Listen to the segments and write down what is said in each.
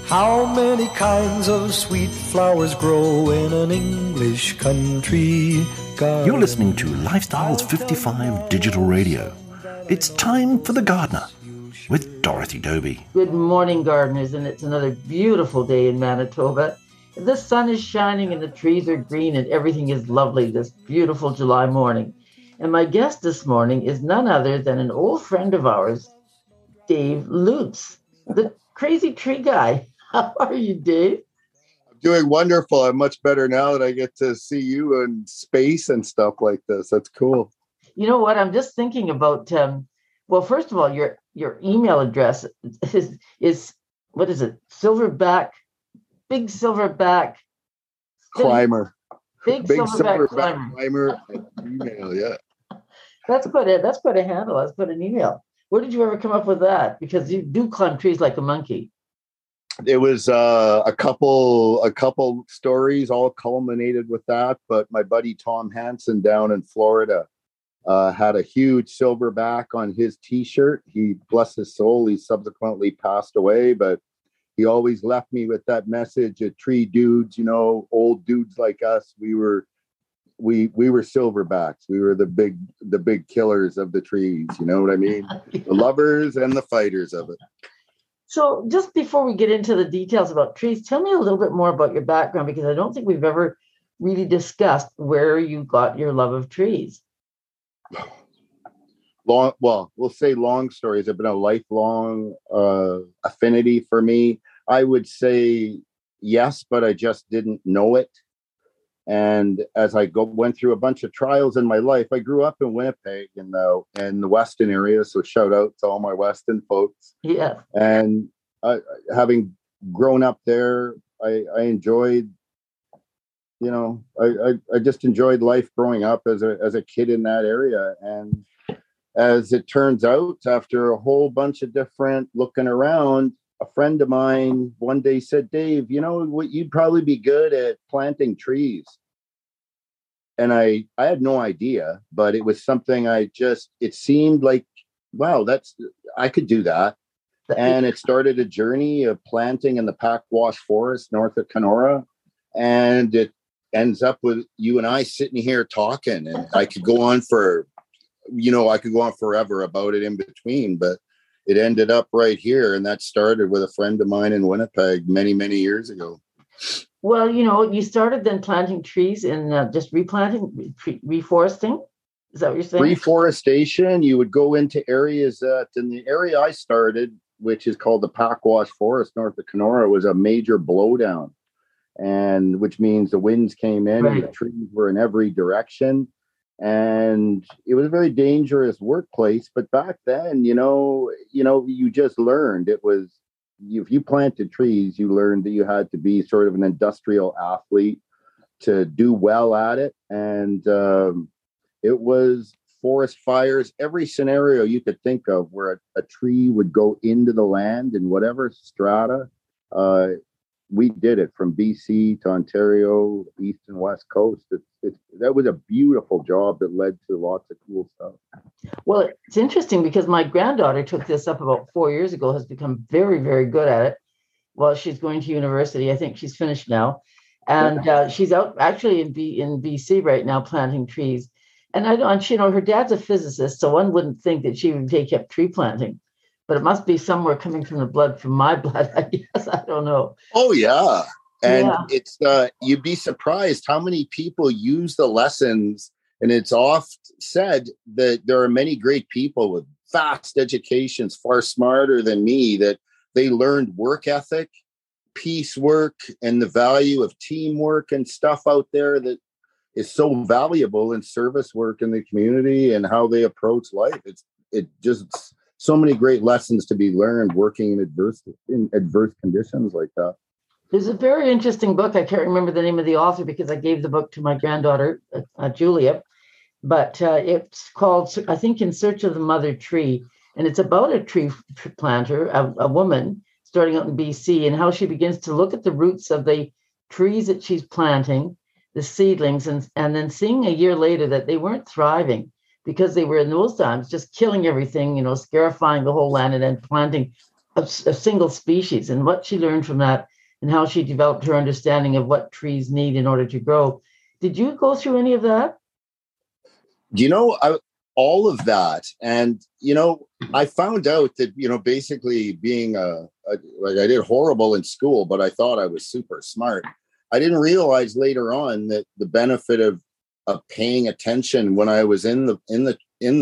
How many kinds of sweet flowers grow in an English country garden? You're listening to Lifestyles 55 Digital Radio. It's time for The Gardener with Dorothy Dobie. Good morning, gardeners, and it's another beautiful day in Manitoba. The sun is shining and the trees are green and everything is lovely this beautiful July morning. And my guest this morning is none other than an old friend of ours, Dave Lutz, the crazy tree guy. How are you, Dave? I'm doing wonderful. I'm much better now that I get to see you in space and stuff like this. That's cool. You know what? I'm just thinking about, well, first of all, your email address is what is it? Big silverback climber. Big silverback climber email, yeah. That's quite a handle. That's quite an email. Where did you ever come up with that? Because you do climb trees like a monkey. It was a couple stories all culminated with that. But my buddy Tom Hansen down in Florida had a huge silverback on his T-shirt. He, bless his soul, he subsequently passed away, but he always left me with that message of tree dudes, you know, old dudes like us. We were silverbacks. We were the big killers of the trees. You know what I mean? The lovers and the fighters of it. So just before we get into the details about trees, tell me a little bit more about your background, because I don't think we've ever really discussed where you got your love of trees. We'll say long stories have been a lifelong affinity for me. I would say yes, but I just didn't know it. And as I went through a bunch of trials in my life, I grew up in Winnipeg in the Weston area. So shout out to all my Weston folks. Yeah. And having grown up there, I enjoyed, you know, I just enjoyed life growing up as a kid in that area. And as it turns out, after a whole bunch of different looking around, a friend of mine one day said, Dave, you know what, you'd probably be good at planting trees. And I had no idea, but it was something it seemed like, wow, I could do that. And it started a journey of planting in the Packwash Forest north of Kenora. And it ends up with you and I sitting here talking, and I could go on forever about it in between, but it ended up right here. And that started with a friend of mine in Winnipeg many, many years ago. Well, you know, you started then planting trees and just replanting, reforesting. Is that what you're saying? Reforestation. You would go into areas that in the area I started, which is called the Packwash Forest north of Kenora, was a major blowdown. And which means the winds came in and the trees were in every direction. And it was a very dangerous workplace. But back then, you just learned it was, if you planted trees, you learned that you had to be sort of an industrial athlete to do well at it. And it was forest fires, every scenario you could think of where a tree would go into the land in whatever strata. We did it from BC to Ontario, East and West Coast. That was a beautiful job that led to lots of cool stuff. Well, it's interesting because my granddaughter took this up about 4 years ago, has become very, very good at it. Well, she's going to university. I think she's finished now. And she's out actually in BC right now planting trees. And her dad's a physicist, so one wouldn't think that she would take up tree planting. But it must be somewhere coming from my blood, I guess. I don't know. Oh, yeah. And it's you'd be surprised how many people use the lessons. And it's oft said that there are many great people with vast educations, far smarter than me, that they learned work ethic, piecework, and the value of teamwork and stuff out there that is so valuable in service work in the community and how they approach life. It just so many great lessons to be learned working in adverse conditions like that. There's a very interesting book. I can't remember the name of the author because I gave the book to my granddaughter, Julia. But it's called, I think, In Search of the Mother Tree. And it's about a tree planter, a woman starting out in BC, and how she begins to look at the roots of the trees that she's planting, the seedlings, and then seeing a year later that they weren't thriving because they were in those times just killing everything, scarifying the whole land and then planting a single species, and what she learned from that and how she developed her understanding of what trees need in order to grow. Did you go through any of that? All of that. And, I found out that, basically being like I did horrible in school, but I thought I was super smart. I didn't realize later on that the benefit of paying attention when I was in the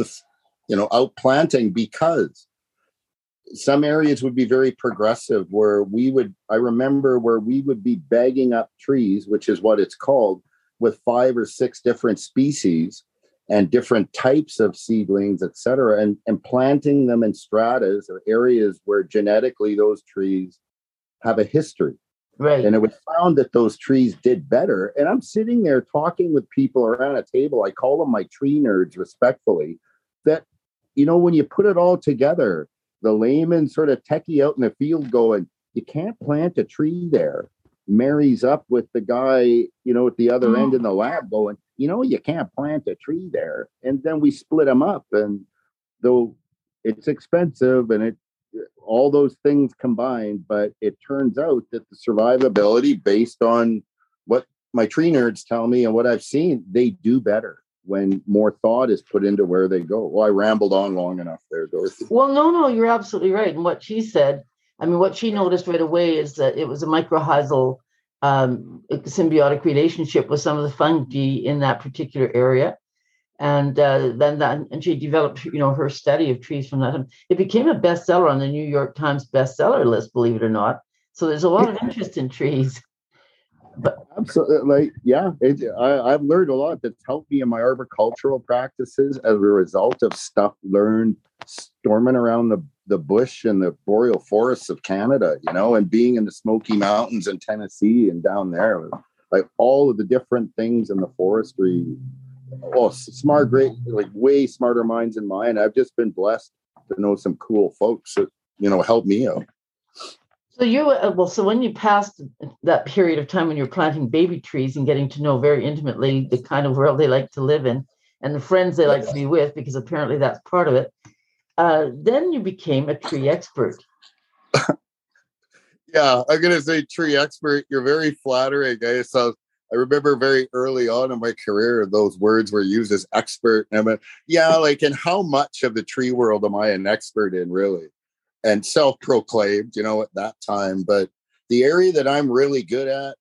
out planting, because some areas would be very progressive where I remember where we would be bagging up trees, which is what it's called, with 5 or 6 different species and different types of seedlings, et cetera, and planting them in stratas or areas where genetically those trees have a history. Right. And it was found that those trees did better. And I'm sitting there talking with people around a table. I call them my tree nerds respectfully, that, when you put it all together, the layman sort of techie out in the field going, you can't plant a tree there, marries up with the guy, at the other end in the lab going, you can't plant a tree there. And then we split them up. And though it's expensive and all those things combined, but it turns out that the survivability, based on what my tree nerds tell me and what I've seen, they do better when more thought is put into where they go. Well, I rambled on long enough there, Dorothy. Well, no, you're absolutely right. And what she said, what she noticed right away is that it was a mycorrhizal symbiotic relationship with some of the fungi in that particular area. And and she developed, her study of trees from that. It became a bestseller on the New York Times bestseller list, believe it or not. So there's a lot of interest in trees. But absolutely, yeah. I've learned a lot that's helped me in my arboricultural practices as a result of stuff learned storming around the bush and the boreal forests of Canada, and being in the Smoky Mountains in Tennessee and down there, like all of the different things in the forestry. Well, smart, great, like way smarter minds than mine. I've just been blessed to know some cool folks that, help me out. So so when you passed that period of time when you're planting baby trees and getting to know very intimately the kind of world they like to live in and the friends they like to be with, because apparently that's part of it, then you became a tree expert. Yeah, I'm going to say tree expert. You're very flattering. I remember very early on in my career, those words were used as expert. And I went, and how much of the tree world am I an expert in, really? And self-proclaimed, at that time. But the area that I'm really good at.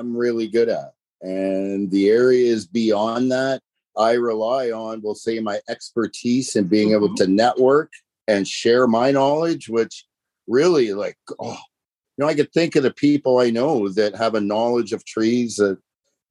And the areas beyond that, I rely on, we'll say, my expertise in being able to network and share my knowledge, which really, I could think of the people I know that have a knowledge of trees that,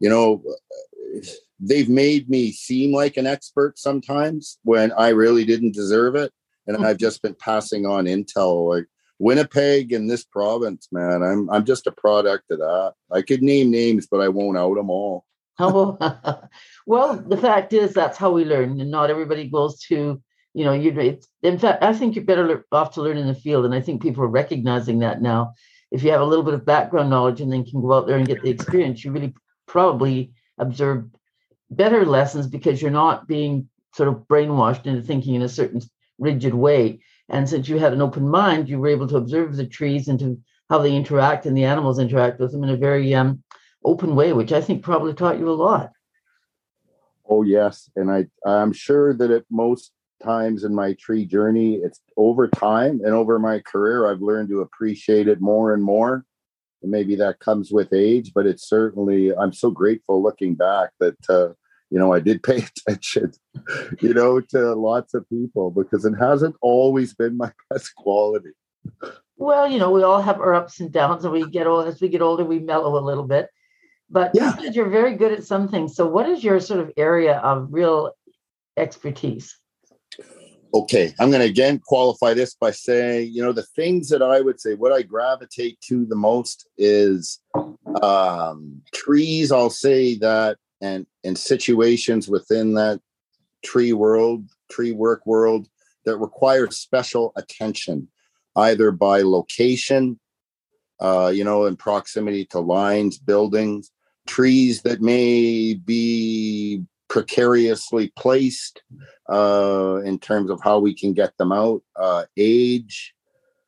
they've made me seem like an expert sometimes when I really didn't deserve it. And I've just been passing on intel, like Winnipeg and this province, man. I'm just a product of that. I could name names, but I won't out them all. Well, the fact is that's how we learn, and not everybody goes to, in fact, I think you're better off to learn in the field. And I think people are recognizing that now. If you have a little bit of background knowledge and then can go out there and get the experience, you really probably observe better lessons because you're not being sort of brainwashed into thinking in a certain rigid way. And since you had an open mind, you were able to observe the trees and to how they interact and the animals interact with them in a very open way, which I think probably taught you a lot. Oh, yes. And I'm sure that at most times in my tree journey, it's over time and over my career, I've learned to appreciate it more and more. And maybe that comes with age, but it's certainly, I'm so grateful looking back that, I did pay attention, to lots of people, because it hasn't always been my best quality. Well, we all have our ups and downs, and as we get older, we mellow a little bit. But you said you're very good at some things. So what is your sort of area of real expertise? Okay, I'm going to again qualify this by saying, the things that I would say, what I gravitate to the most is trees. I'll say that, and situations within that tree work world that require special attention, either by location, in proximity to lines, buildings, trees that may be precariously placed in terms of how we can get them out, age,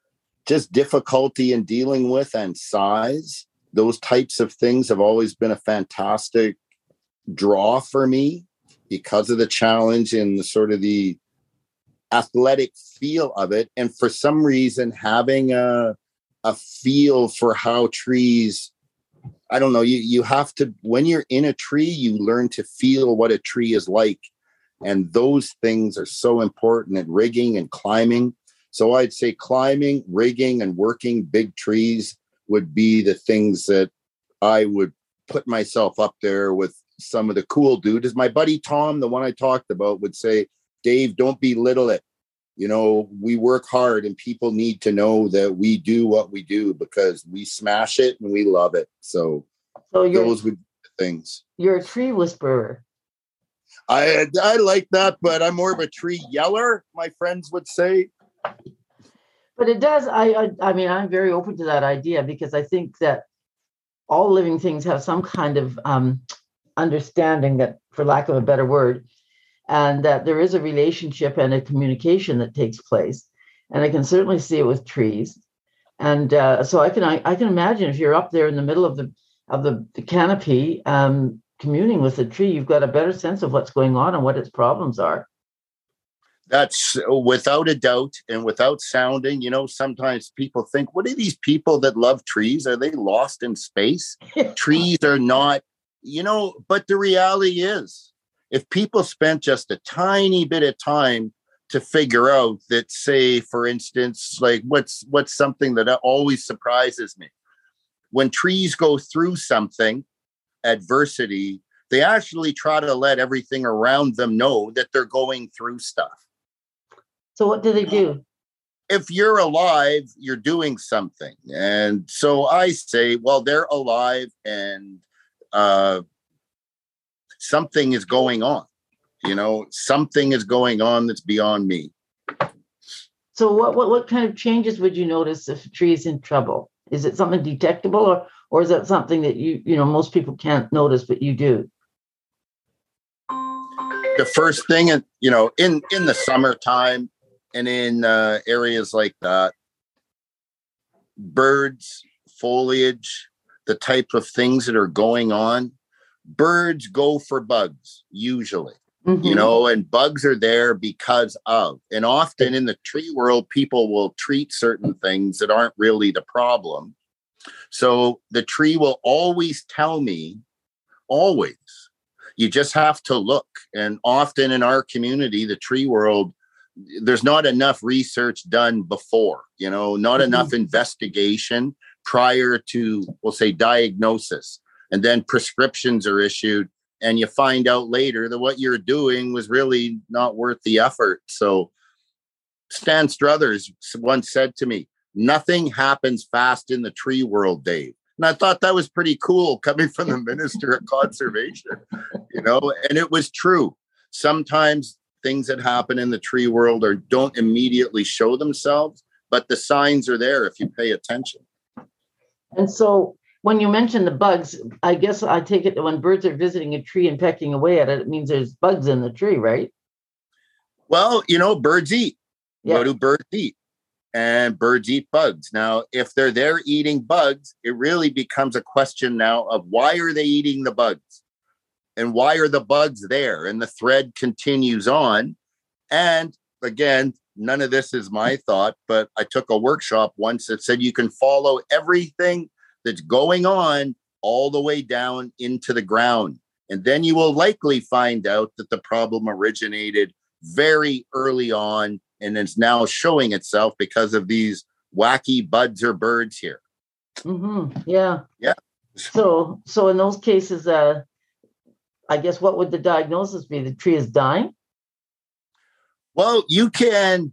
just difficulty in dealing with and size. Those types of things have always been a fantastic draw for me because of the challenge and the sort of the athletic feel of it. And for some reason, having a feel for how trees, I don't know, you have to, when you're in a tree, you learn to feel what a tree is like. And those things are so important at rigging and climbing. So I'd say climbing, rigging, and working big trees would be the things that I would put myself up there with some of the cool dudes. My buddy Tom, the one I talked about, would say, Dave, don't belittle it. You know, we work hard and people need to know that we do what we do because we smash it and we love it. So those would be the things. You're a tree whisperer. I like that, but I'm more of a tree yeller, my friends would say. But it does. I mean, I'm very open to that idea because I think that all living things have some kind of understanding, that, for lack of a better word, and that there is a relationship and a communication that takes place. And I can certainly see it with trees. And so I can imagine if you're up there in the middle of the canopy, communing with the tree, you've got a better sense of what's going on and what its problems are. That's without a doubt, and without sounding, you know, sometimes people think, what are these people that love trees? Are they lost in space? Trees are not, you know, but the reality is, if people spent just a tiny bit of time to figure out that, say, for instance, like what's something that always surprises me, when trees go through something, adversity, they actually try to let everything around them know that they're going through stuff. So what do they do? If you're alive, you're doing something. And so I say, well, they're alive and something is going on. You know, something is going on that's beyond me. So what kind of changes would you notice if a tree is in trouble? Is it something detectable, or is that something that you know most people can't notice, but you do? The first thing, you know, in the summertime and in areas like that, birds, foliage, the type of things that are going on, birds go for bugs usually. Mm-hmm. You know, and bugs are there because of, and often in the tree world, people will treat certain things that aren't really the problem. So the tree will always tell me, always, you just have to look. And often in our community, the tree world, there's not enough research done before, you know, not enough investigation prior to, we'll say, diagnosis. And then prescriptions are issued. And you find out later that what you're doing was really not worth the effort. So Stan Struthers once said to me, nothing happens fast in the tree world, Dave. And I thought that was pretty cool coming from the Minister of Conservation, you know, and it was true. Sometimes things that happen in the tree world don't immediately show themselves, but the signs are there if you pay attention. And so when you mention the bugs, I guess I take it that when birds are visiting a tree and pecking away at it, it means there's bugs in the tree, right? Well, you know, birds eat. Yeah. What do birds eat? And birds eat bugs. Now, if they're there eating bugs, it really becomes a question now of why are they eating the bugs? And why are the bugs there? And the thread continues on. And again, none of this is my thought, but I took a workshop once that said you can follow everything that's going on all the way down into the ground. And then you will likely find out that the problem originated very early on and is now showing itself because of these wacky buds or birds here. Mm-hmm. Yeah. Yeah. So in those cases, I guess what would the diagnosis be? The tree is dying? Well, you can,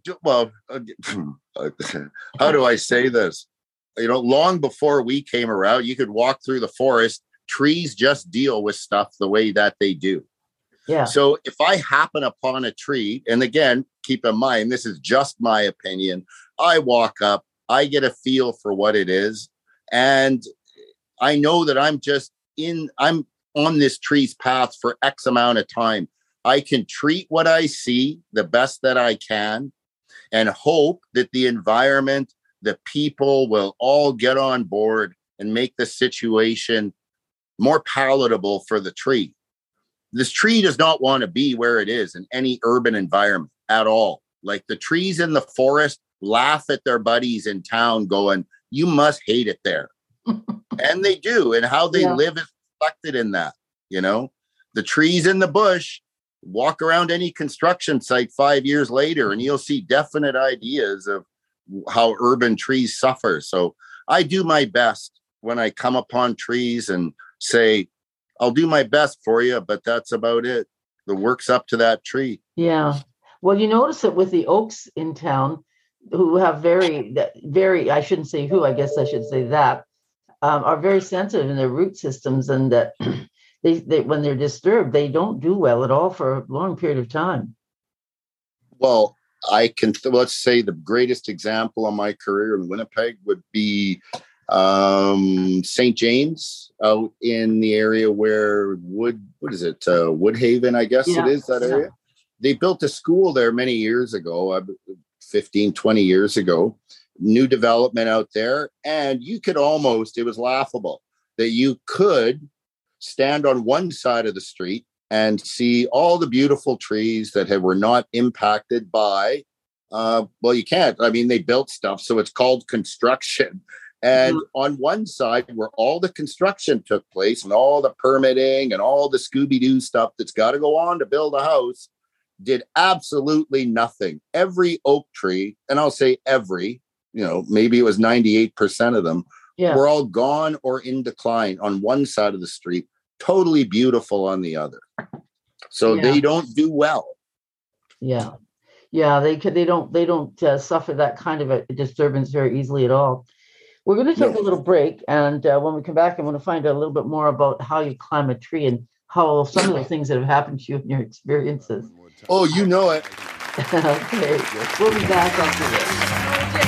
how do I say this? You know, long before we came around, you could walk through the forest. Trees just deal with stuff the way that they do. Yeah. So if I happen upon a tree, and again, keep in mind, this is just my opinion. I walk up, I get a feel for what it is. And I know that I'm on this tree's path for X amount of time. I can treat what I see the best that I can and hope that the environment the people will all get on board and make the situation more palatable for the tree. This tree does not want to be where it is in any urban environment at all. Like the trees in the forest laugh at their buddies in town going, you must hate it there. And they do. And how they live is reflected in that. You know, the trees in the bush, walk around any construction site 5 years later, and you'll see definite ideas of how urban trees suffer. So I do my best when I come upon trees and say, I'll do my best for you, but that's about it. The work's up to that tree. Yeah. Well, you notice it with the oaks in town, who have very, I shouldn't say who, I guess I should say that, are very sensitive in their root systems, and that they when they're disturbed, they don't do well at all for a long period of time. Well, let's say the greatest example of my career in Winnipeg would be St. James, out in the area where Woodhaven, I guess it is, that area. They built a school there many years ago, 15, 20 years ago, new development out there. And you could almost, it was laughable that you could stand on one side of the street and see all the beautiful trees that were not impacted by, well, you can't. I mean, they built stuff, so it's called construction. And on one side where all the construction took place and all the permitting and all the Scooby-Doo stuff that's got to go on to build a house did absolutely nothing. Every oak tree, and I'll say every, maybe it was 98% of them, were all gone or in decline on one side of the street, totally beautiful on the other. So they don't do well. Yeah. Yeah, they don't suffer that kind of a disturbance very easily at all. We're going to take a little break, and when we come back, I want to find out a little bit more about how you climb a tree and how some of the things that have happened to you in your experiences. Oh, you know it. Okay, we'll be back after this.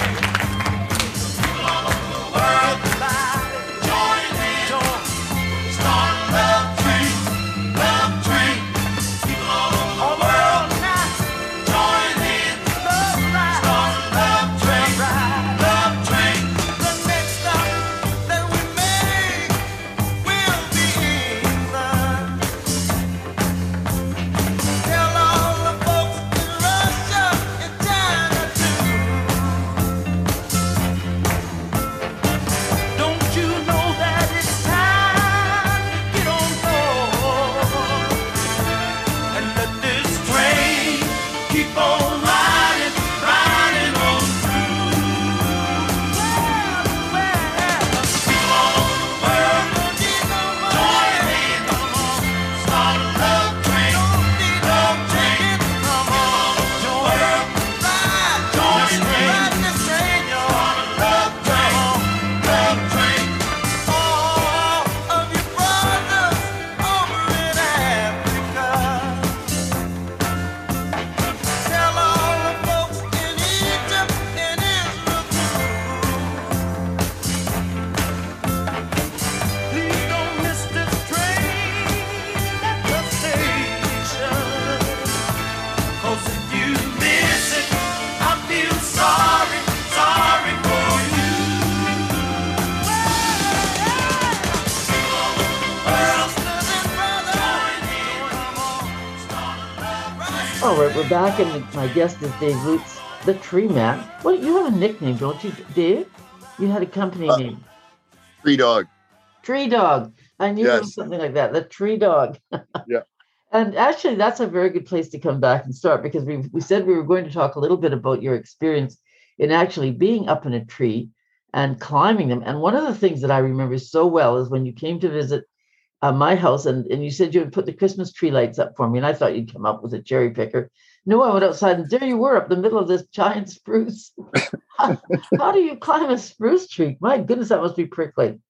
All right, we're back, and my guest is Dave Roots, the Tree Man. Well, you have a nickname, don't you, Dave? You had a company name. Tree Dog. Tree Dog. I knew it was something like that. The Tree Dog. Yeah. And actually, that's a very good place to come back and start, because we said we were going to talk a little bit about your experience in actually being up in a tree and climbing them. And one of the things that I remember so well is when you came to visit my house, and you said you would put the Christmas tree lights up for me, and I thought you'd come up with a cherry picker. No, I went outside, and there you were up in the middle of this giant spruce. How do you climb a spruce tree? My goodness, that must be prickly.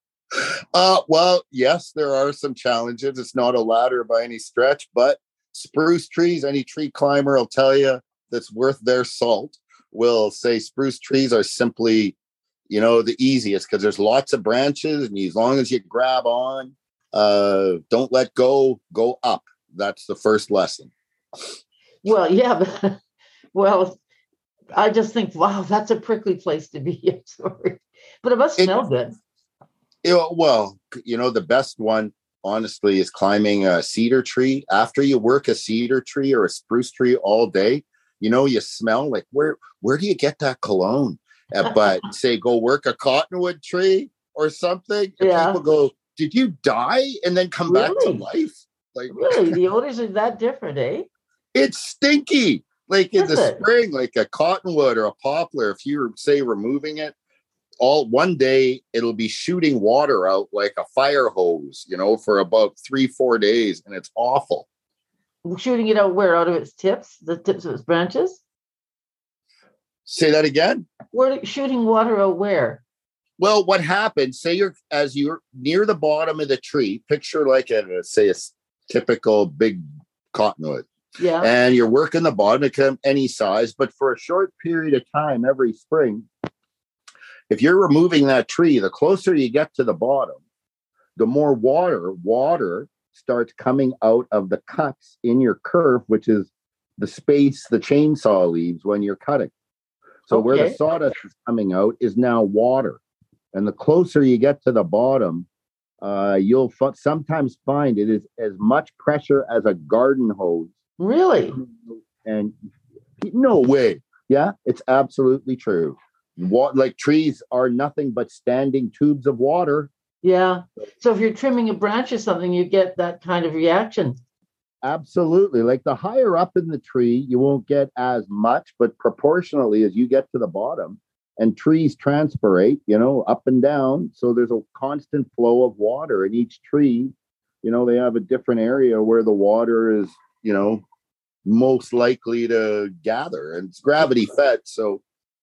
Well, yes, there are some challenges. It's not a ladder by any stretch, but spruce trees, any tree climber will tell you that's worth their salt will say spruce trees are simply, the easiest, because there's lots of branches, and as long as you grab on, don't let go up. That's the first lesson. Well, yeah, but I just think, wow, that's a prickly place to be. I'm sorry. But it must smell good. Well, the best one, honestly, is climbing a cedar tree. After you work a cedar tree or a spruce tree all day, you smell like, where do you get that cologne? But say, go work a cottonwood tree or something, and people go, did you die? And then come back to life. Like, really? The odors are that different, eh? It's stinky. Like in the spring, like a cottonwood or a poplar, if you're, say, removing it, all one day it'll be shooting water out like a fire hose, for about 3-4 days, and it's awful. Shooting it out where? Out of its tips, the tips of its branches? Say that again. Where shooting water out where? Well, what happens? Say as you're near the bottom of the tree. Picture like a typical big cottonwood. Yeah. And you're working the bottom. It can any size, but for a short period of time every spring, if you're removing that tree, the closer you get to the bottom, the more water starts coming out of the cuts in your kerf, which is the space the chainsaw leaves when you're cutting. So where the sawdust is coming out is now water. And the closer you get to the bottom, you'll sometimes find it is as much pressure as a garden hose. Really? And no way. Yeah, it's absolutely true. Like trees are nothing but standing tubes of water. Yeah. So if you're trimming a branch or something, you get that kind of reaction. Absolutely. Like the higher up in the tree, you won't get as much, but proportionally as you get to the bottom, and trees transpirate, up and down. So there's a constant flow of water in each tree. They have a different area where the water is, most likely to gather, and it's gravity fed. So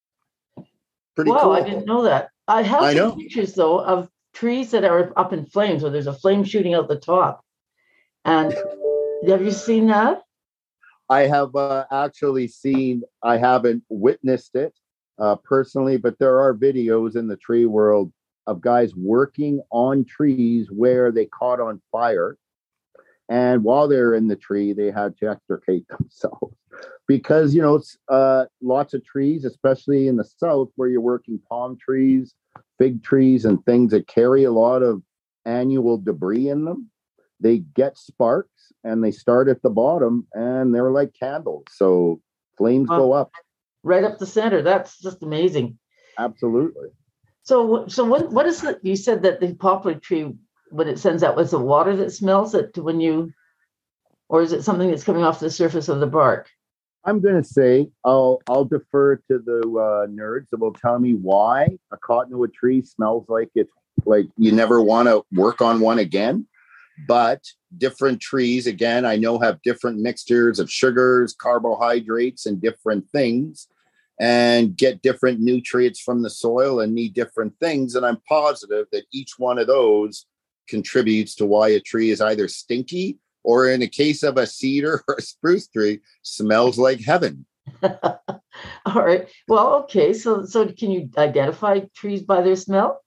pretty cool. I didn't know that. I have some pictures though of trees that are up in flames, where there's a flame shooting out the top. And have you seen that? I have actually seen. I haven't witnessed it personally, but there are videos in the tree world of guys working on trees where they caught on fire. And while they're in the tree, they had to extricate themselves because, lots of trees, especially in the South where you're working palm trees, fig trees, and things that carry a lot of annual debris in them, they get sparks and they start at the bottom and they're like candles. So flames go up. Right up the center. That's just amazing. Absolutely. So what is it? You said that the poplar tree, when it sends out, was the water that smells it or is it something that's coming off the surface of the bark? I'm going to say I'll defer to the nerds that will tell me why a cottonwood tree smells like it's like you never want to work on one again. But different trees, again, I know have different mixtures of sugars, carbohydrates, and different things, and get different nutrients from the soil and need different things. And I'm positive that each one of those contributes to why a tree is either stinky or, in a case of a cedar or a spruce tree, smells like heaven. All right. Well, okay. So can you identify trees by their smell?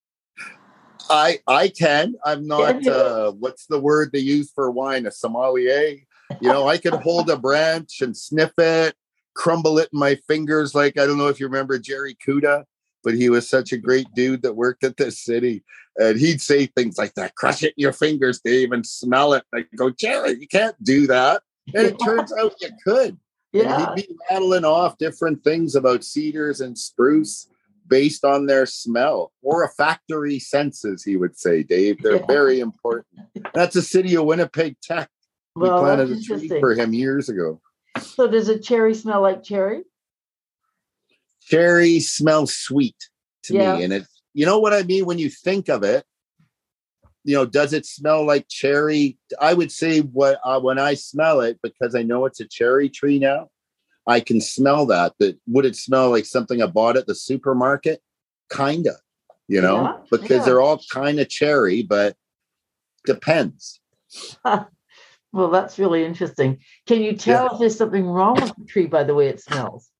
I can. I'm not, what's the word they use for wine? A sommelier. I could hold a branch and sniff it, crumble it in my fingers. Like, I don't know if you remember Jerry Kuda, but he was such a great dude that worked at this city. And he'd say things like that, crush it in your fingers, Dave, and smell it. I go, Jerry, you can't do that. And it turns out you could. Yeah. And he'd be rattling off different things about cedars and spruce based on their smell or olfactory senses, he would say, Dave. They're very important. That's a city of Winnipeg Tech. We planted a tree for him years ago. So does a cherry smell like cherry? Cherry smells sweet to me. And it's, you know what I mean? When you think of it, does it smell like cherry? I would say when I smell it, because I know it's a cherry tree now, I can smell that. Would it smell like something I bought at the supermarket? Kinda, because they're all kind of cherry, but depends. Well, that's really interesting. Can you tell if there's something wrong with the tree by the way it smells?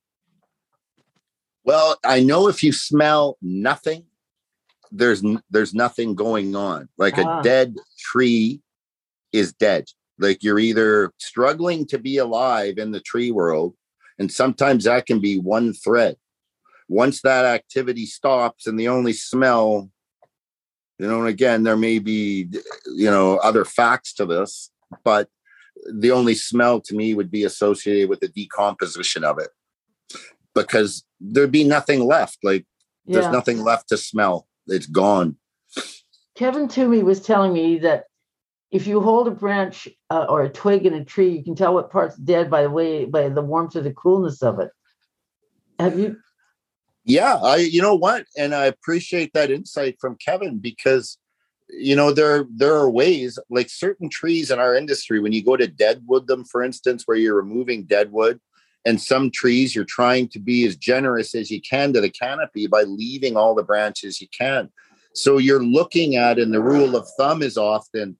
Well, I know if you smell nothing, there's nothing going on. Like a dead tree is dead. Like you're either struggling to be alive in the tree world, And sometimes that can be one thread. Once that activity stops and the only smell, and again, there may be, other facts to this, but the only smell to me would be associated with the decomposition of it, because there'd be nothing left. Like there's nothing left to smell. It's gone. Kevin Toomey was telling me that if you hold a branch or a twig in a tree, you can tell what part's dead by the warmth or the coolness of it. Have you? Yeah, you know what? And I appreciate that insight from Kevin, because, there are ways, like certain trees in our industry, when you go to deadwood them, for instance, where you're removing deadwood, and some trees you're trying to be as generous as you can to the canopy by leaving all the branches you can. So you're looking at, and the rule of thumb is often,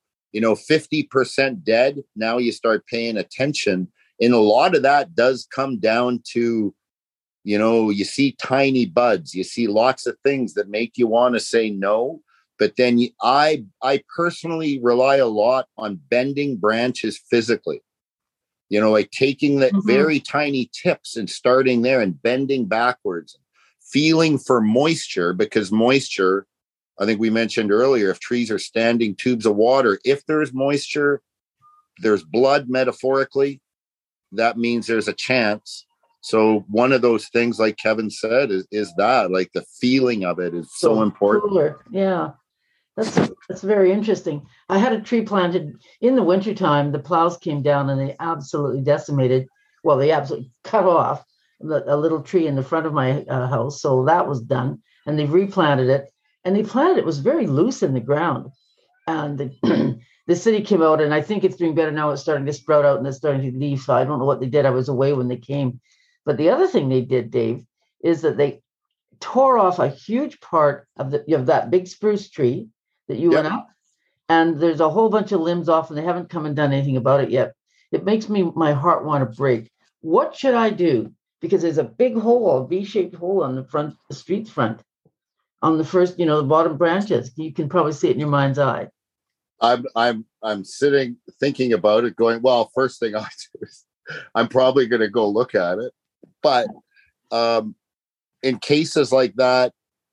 50% dead. Now you start paying attention. And a lot of that does come down to, you see tiny buds, you see lots of things that make you want to say no. But then I personally rely a lot on bending branches physically, like taking the very tiny tips and starting there and bending backwards, feeling for moisture, because moisture, I think we mentioned earlier, if trees are standing tubes of water, if there's moisture, there's blood metaphorically, that means there's a chance. So one of those things, like Kevin said, is that, like, the feeling of it is so important. Cooler. Yeah, that's very interesting. I had a tree planted in the wintertime. The plows came down and they absolutely decimated. Well, they absolutely cut off a little tree in the front of my house. So that was done. And they replanted it. And it was very loose in the ground. And the city came out, and I think it's doing better now. It's starting to sprout out and it's starting to leave. So I don't know what they did. I was away when they came. But the other thing they did, Dave, is that they tore off a huge part of that big spruce tree that you went up, and there's a whole bunch of limbs off, and they haven't come and done anything about it yet. It makes my heart want to break. What should I do? Because there's a big hole, a V-shaped hole on the street front, on the first, the bottom branches. You can probably see it in your mind's eye. I'm sitting thinking about it, going, well, first thing I do is I'm probably going to go look at it. But in cases like that,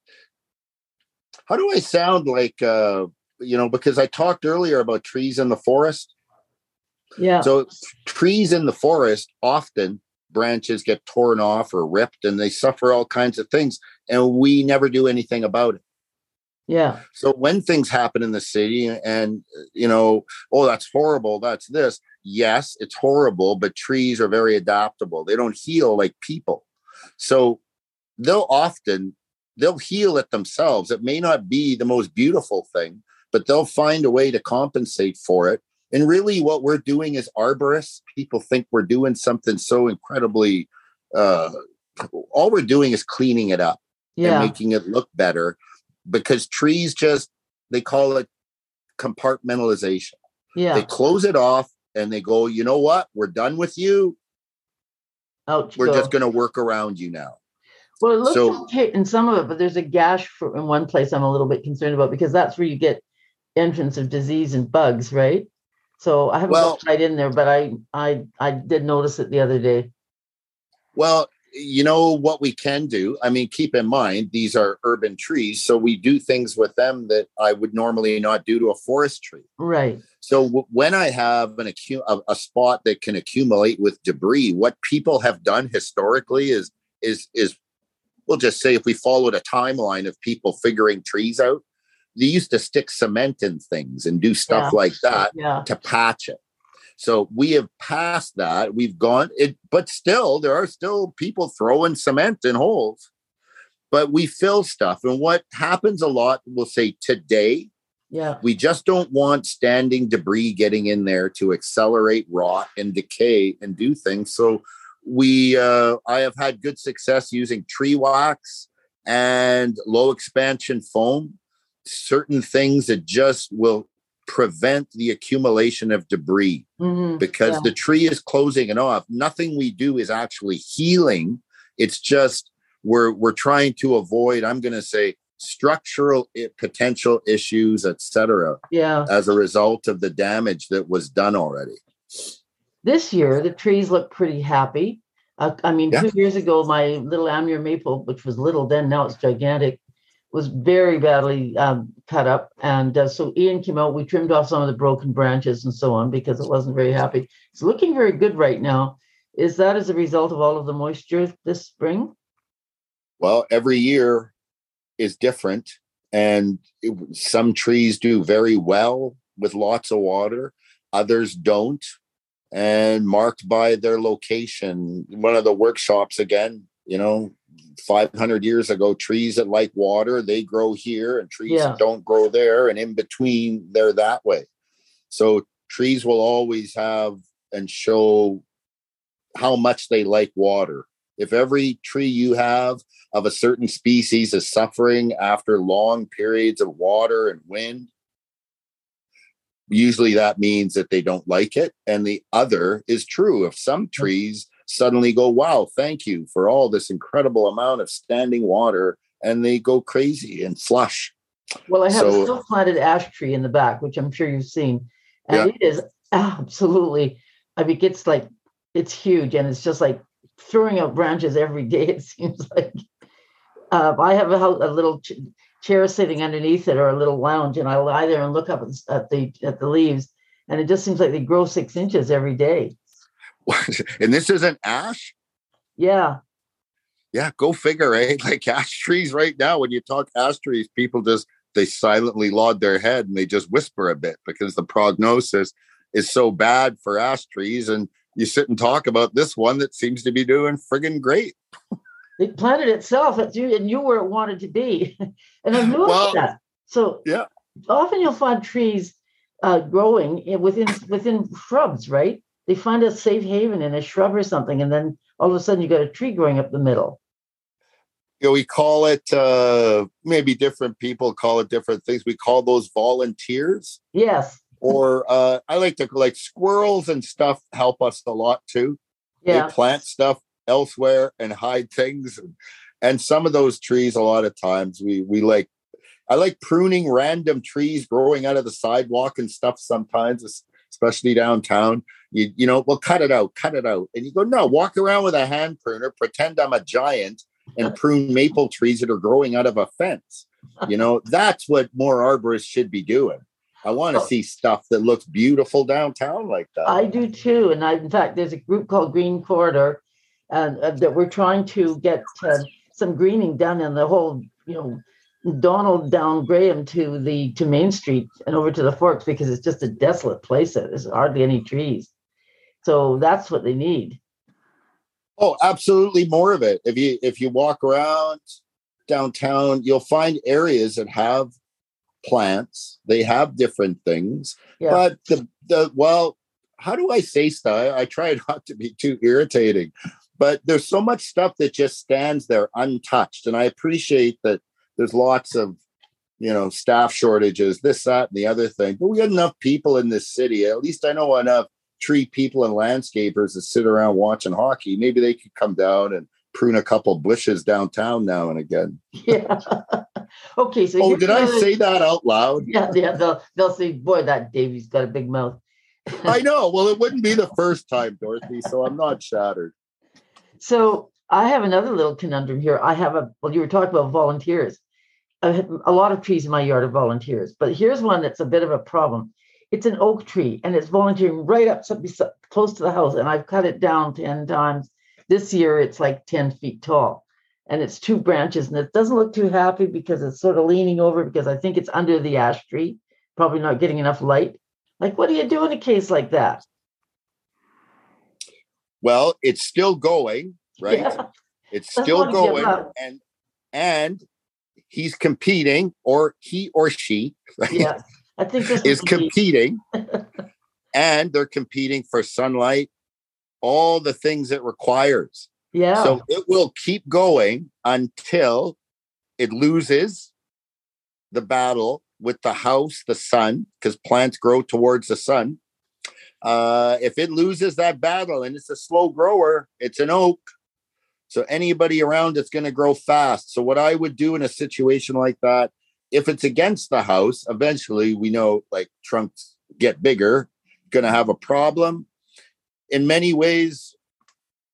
how do I sound like, because I talked earlier about trees in the forest. Yeah. So trees in the forest, often branches get torn off or ripped, and they suffer all kinds of things, and we never do anything about it. Yeah. So when things happen in the city and, oh, that's horrible, that's this. Yes, it's horrible, but trees are very adaptable. They don't heal like people. So they'll heal it themselves. It may not be the most beautiful thing, but they'll find a way to compensate for it. And really what we're doing as arborists, people think we're doing something so incredibly, all we're doing is cleaning it up and making it look better, because trees they call it compartmentalization. Yeah. They close it off and they go, you know what? We're done with you. We're just going to work around you now. Well, it looks okay in some of it, but there's a gash in one place I'm a little bit concerned about, because that's where you get entrance of disease and bugs, right? So I haven't looked right in there, but I did notice it the other day. Well, what we can do, I mean, keep in mind, these are urban trees, so we do things with them that I would normally not do to a forest tree. Right. So when I have a spot that can accumulate with debris, what people have done historically is we'll just say, if we followed a timeline of people figuring trees out, they used to stick cement in things and do stuff like that to patch it. So we have passed that. We've gone it, but still, there are still people throwing cement in holes. But we fill stuff. And what happens a lot, we'll say today, we just don't want standing debris getting in there to accelerate rot and decay and do things. So I have had good success using tree wax and low expansion foam, certain things that just will prevent the accumulation of debris, because the tree is closing it off. Nothing we do is actually healing. It's just we're trying to avoid, I'm going to say, structural potential issues, etc. As a result of the damage that was done already. This year, the trees look pretty happy. I mean, Yeah. 2 years ago, my little Amur maple, which was little then, now it's gigantic, was very badly cut up. And so Ian came out, we trimmed off some of the broken branches and so on because it wasn't very happy. It's looking very good right now. Is that as a result of all of the moisture this spring? Well, every year is different. And some trees do very well with lots of water. Others don't. And marked by their location. One of the workshops, again, 500 years ago, trees that like water, they grow here, and trees that don't grow there, and in between, they're that way. So trees will always have and show how much they like water. If every tree you have of a certain species is suffering after long periods of water and wind, usually that means that they don't like it. And the other is true. If some trees suddenly go, wow, thank you for all this incredible amount of standing water, and they go crazy and flush. Well, I have a still planted ash tree in the back, which I'm sure you've seen. And it is absolutely, I mean, it's huge, and it's just like throwing out branches every day, it seems like. I have a little chair sitting underneath it, or a little lounge, and I lie there and look up at the leaves, and it just seems like they grow 6 inches every day. And this isn't ash? Yeah. Yeah, go figure, eh? Like ash trees right now, when you talk ash trees, people they silently nod their head and they just whisper a bit because the prognosis is so bad for ash trees. And you sit and talk about this one that seems to be doing friggin' great. It planted itself and knew where it wanted to be. And I've noticed that. So often you'll find trees growing within shrubs, right? They find a safe haven in a shrub or something, and then all of a sudden you got a tree growing up the middle. We call it, maybe different people call it different things. We call those volunteers. Yes. Or I like squirrels and stuff help us a lot too. Yeah. They plant stuff elsewhere and hide things. And some of those trees, a lot of times I like pruning random trees growing out of the sidewalk and stuff sometimes, especially downtown. Well, cut it out. And you go, no, walk around with a hand pruner, pretend I'm a giant, and prune maple trees that are growing out of a fence. That's what more arborists should be doing. I want to see stuff that looks beautiful downtown like that. I do too. And in fact, there's a group called Green Corridor that we're trying to get some greening done in the whole, Donald down Graham to Main Street and over to the Forks, because it's just a desolate place. There's hardly any trees. So that's what they need. Oh, absolutely, more of it. If you walk around downtown, you'll find areas that have plants. They have different things. Yeah. But how do I say stuff? I try not to be too irritating, but there's so much stuff that just stands there untouched. And I appreciate that there's lots of, staff shortages, this, that, and the other thing. But we got enough people in this city. At least I know enough tree people and landscapers that sit around watching hockey. Maybe they could come down and prune a couple bushes downtown now and again. Yeah. Okay. So did I say that out loud? Yeah. They'll say, boy, that Davey's got a big mouth. I know. Well, it wouldn't be the first time, Dorothy, so I'm not shattered. So I have another little conundrum here. You were talking about volunteers. A lot of trees in my yard are volunteers, but here's one that's a bit of a problem. It's an oak tree, and it's volunteering right up close to the house, and I've cut it down 10 times. This year, it's like 10 feet tall, and it's 2 branches, and it doesn't look too happy because it's sort of leaning over, because I think it's under the ash tree, probably not getting enough light. Like, what do you do in a case like that? Well, it's still going, right? Yeah. It's still going, and he's competing, or he or she, right? Yeah, I think this is competing, and they're competing for sunlight, all the things it requires. Yeah. So it will keep going until it loses the battle with the house, the sun, because plants grow towards the sun. If it loses that battle, and it's a slow grower, it's an oak. So anybody around it's going to grow fast. So what I would do in a situation like that, if it's against the house, eventually we know like trunks get bigger, going to have a problem. In many ways,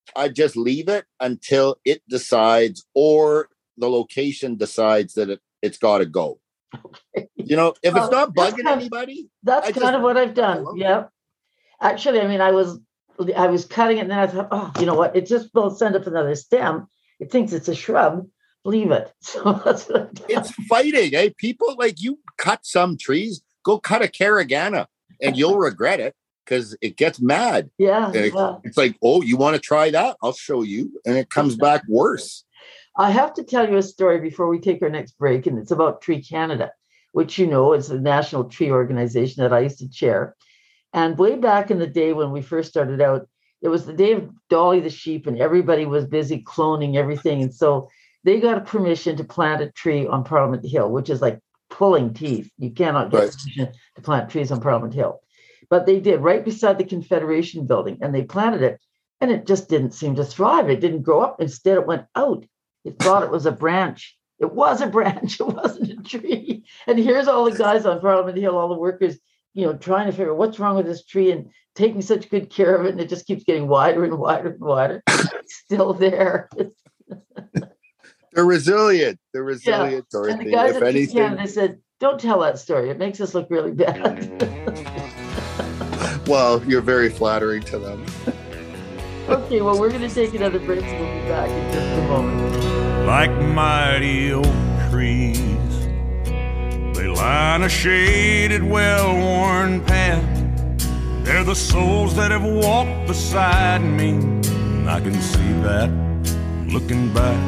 I just leave it until it decides or the location decides that it's got to go. Okay. You know, if it's not bugging anybody. That's kind of what I've done. Yeah. Actually, I mean, I was cutting it and then I thought, oh, you know what? It just will send up another stem. It thinks it's a shrub. Leave it. So that's what I've done. It's fighting, eh? People like you cut some trees, go cut a caragana and you'll regret it. Because it gets mad. Yeah, it's like, oh, you want to try that? I'll show you. And it comes back worse. I have to tell you a story before we take our next break. And it's about Tree Canada, which, you know, is a national tree organization that I used to chair. And way back in the day when we first started out, it was the day of Dolly the sheep and everybody was busy cloning everything. And so they got a permission to plant a tree on Parliament Hill, which is like pulling teeth. You cannot get permission to plant trees on Parliament Hill. But they did right beside the Confederation building and they planted it and it just didn't seem to thrive. It didn't grow up. Instead, it went out. It thought it was a branch. It was a branch. It wasn't a tree. And here's all the guys on Parliament Hill, all the workers, you know, trying to figure out what's wrong with this tree and taking such good care of it. And it just keeps getting wider and wider and wider. It's still there. They're resilient. They're resilient. Yeah. And the guys at Tree Canada said, don't tell that story. It makes us look really bad. Well, you're very flattering to them. Okay, well, we're going to take another break, so we'll be back in just a moment. Like mighty oak trees, they line a shaded, well-worn path. They're the souls that have walked beside me, and I can see that looking back.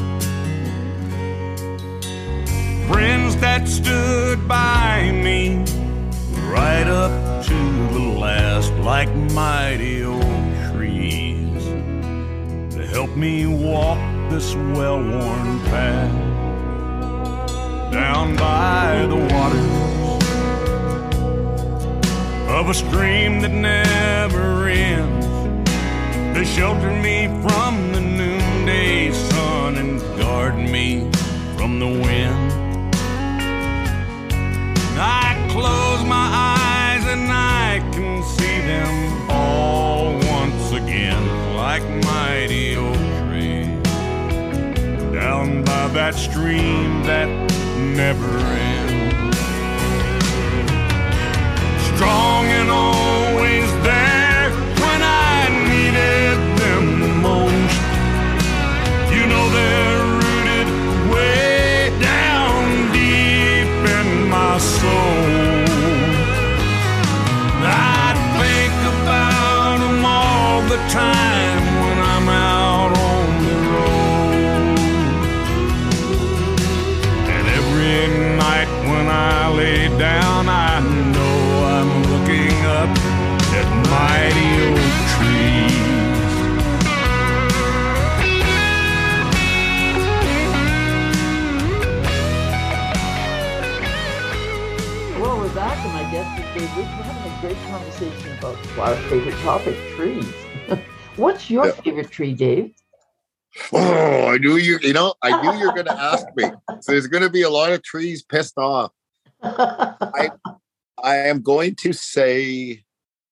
Friends that stood by me right up to the last, like mighty oak trees, to help me walk this well-worn path down by the waters of a stream that never ends. They shelter me from the noonday sun and guard me from the wind. I close my eyes and I can see them all once again, like mighty oak trees, down by that stream that never ends. Strong and always there when I needed them the most. You know they're rooted way down deep in my soul. I think about them all the time when I'm out on the road. And every night when I lay down, I know I'm looking up at mighty oak trees. Well, we're back, and my guest is Dave Rich. We're having a great conversation about our favorite topic, trees. What's your favorite tree, Dave? Oh, I knew you were going to ask me. So there's going to be a lot of trees pissed off. I am going to say,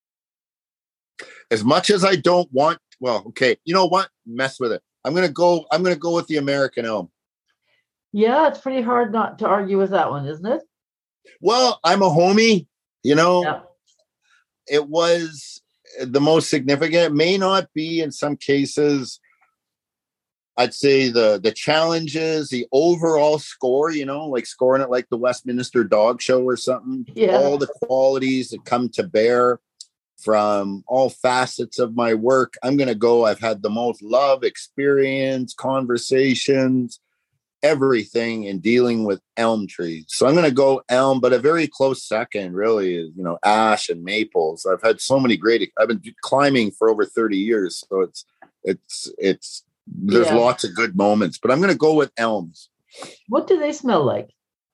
as much as I don't want, well, okay, you know what? Mess with it. I'm going to go with the American elm. Yeah, it's pretty hard not to argue with that one, isn't it? Well, I'm a homie, you know. Yeah. It was the most significant. It may not be in some cases. I'd say the challenges, the overall score, you know, like scoring it like the Westminster Dog Show or something. Yeah. All the qualities that come to bear from all facets of my work. I'm going to go, I've had the most love, experience, conversations, everything in dealing with elm trees. So I'm going to go elm, but a very close second really is, you know, ash and maples. I've had so many I've been climbing for over 30 years. So there's lots of good moments, but I'm going to go with elms. What do they smell like?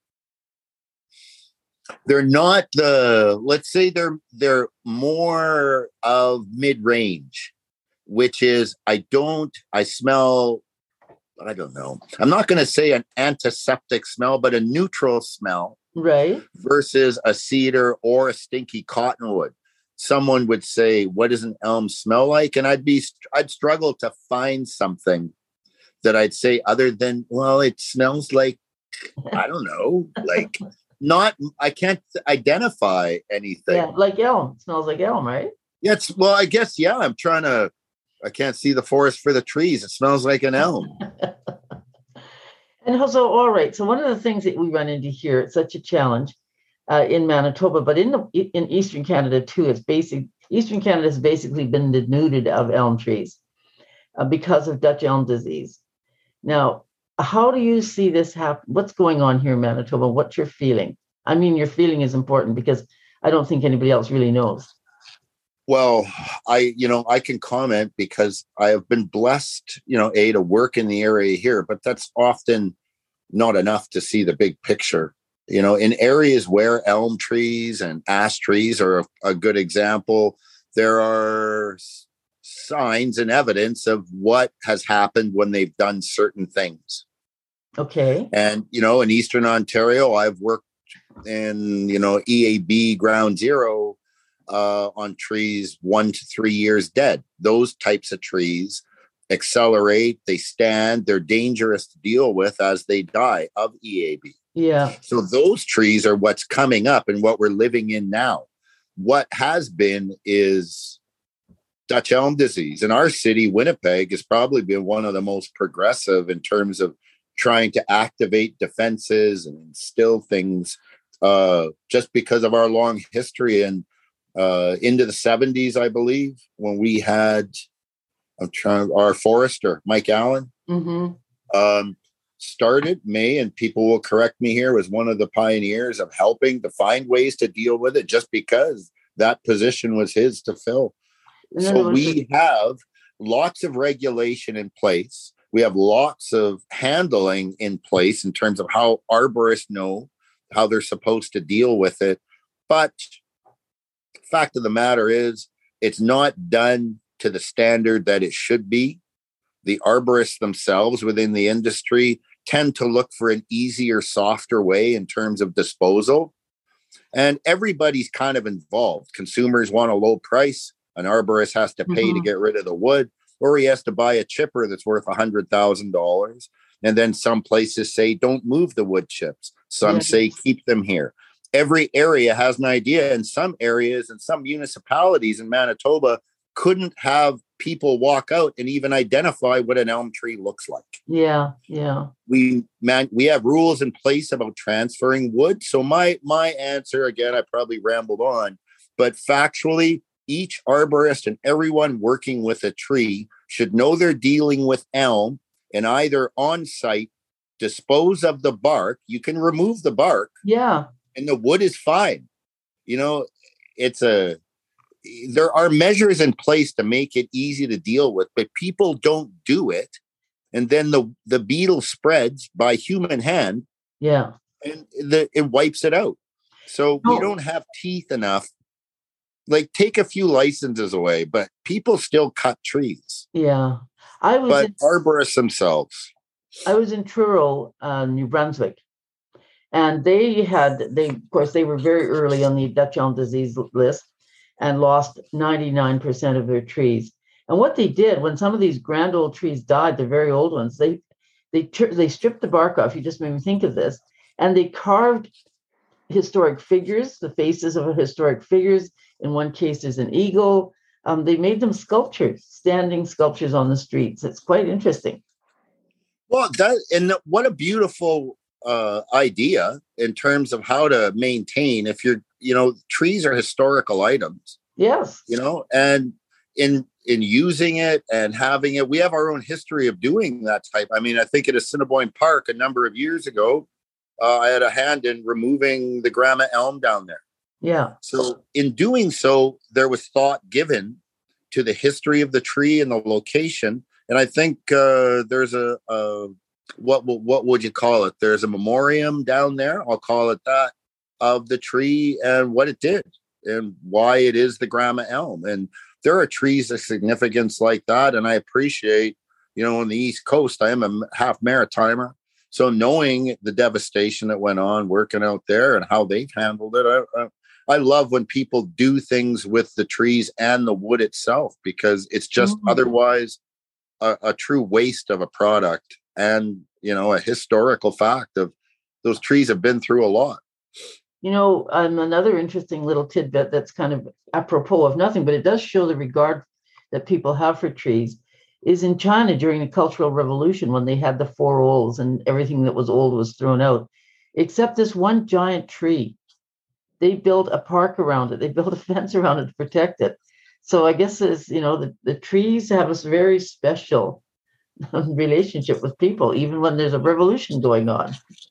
They're not let's say they're more of mid-range, which is, I don't know. I'm not going to say an antiseptic smell, but a neutral smell. Right. Versus a cedar or a stinky cottonwood. someone would say, what does an elm smell like? And I'd struggle to find something that I'd say other than, well, it smells like, I don't know, like I can't identify anything. Yeah, like elm. It smells like elm, right? Yeah, well, I guess, yeah, I can't see the forest for the trees. It smells like an elm. And so, all right. So one of the things that we run into here, it's such a challenge in Manitoba, but in Eastern Canada too, Eastern Canada has basically been denuded of elm trees because of Dutch elm disease. Now, how do you see this happen? What's going on here in Manitoba? What's your feeling? I mean, your feeling is important because I don't think anybody else really knows. Well, I can comment because I have been blessed, to work in the area here, but that's often not enough to see the big picture. In areas where elm trees and ash trees are a good example, there are signs and evidence of what has happened when they've done certain things. Okay. And, in Eastern Ontario, I've worked in, EAB Ground Zero on trees 1 to 3 years dead. Those types of trees accelerate, they stand, they're dangerous to deal with as they die of EAB. Yeah. So those trees are what's coming up and what we're living in now. What has been is Dutch elm disease. In our city, Winnipeg has probably been one of the most progressive in terms of trying to activate defenses and instill things just because of our long history. And into the 70s, I believe, when we had our forester, Mike Allen, started me, and people will correct me here, was one of the pioneers of helping to find ways to deal with it just because that position was his to fill. So we have lots of regulation in place. We have lots of handling in place in terms of how arborists know how they're supposed to deal with it. But fact of the matter is, it's not done to the standard that it should be. The arborists themselves within the industry tend to look for an easier, softer way in terms of disposal. And everybody's kind of involved. Consumers want a low price. An arborist has to pay to get rid of the wood, or he has to buy a chipper that's worth $100,000. And then some places say, don't move the wood chips. Some say, keep them here. Every area has an idea. And some areas and some municipalities in Manitoba couldn't have people walk out and even identify what an elm tree looks like. Yeah. We have rules in place about transferring wood. So my answer, again, I probably rambled on, but factually, each arborist and everyone working with a tree should know they're dealing with elm, and either on site dispose of the bark. You can remove the bark. Yeah. And the wood is fine. There are measures in place to make it easy to deal with, but people don't do it. And then the beetle spreads by human hand. Yeah. And it wipes it out. So we don't have teeth enough. Like, take a few licenses away, but people still cut trees. Yeah. Arborists themselves. I was in Truro, New Brunswick, and they were very early on the Dutch elm disease list and lost 99% of their trees. And what they did when some of these grand old trees died, the very old ones, they stripped the bark off. You just made me think of this. And they carved historic figures, the faces of historic figures. In one case, there's an eagle. They made them sculptures, standing sculptures on the streets. It's quite interesting. Well, what a beautiful idea in terms of how to maintain. If trees are historical items. Yes. And in using it and having it, we have our own history of doing that type. I mean, I think at Assiniboine Park a number of years ago, I had a hand in removing the grandma elm down there. Yeah. So in doing so, there was thought given to the history of the tree and the location. And I think there's what would you call it? There's a memoriam down there. I'll call it that, of the tree and what it did and why it is the grandma elm. And there are trees of significance like that. And I appreciate, on the East Coast, I am a half Maritimer. So knowing the devastation that went on working out there and how they've handled it, I love when people do things with the trees and the wood itself, because it's just otherwise a true waste of a product, and, a historical fact of those trees have been through a lot. Another interesting little tidbit that's kind of apropos of nothing, but it does show the regard that people have for trees, is in China during the Cultural Revolution, when they had the four olds and everything that was old was thrown out, except this one giant tree. They built a park around it. They built a fence around it to protect it. So I guess the trees have a very special relationship with people, even when there's a revolution going on.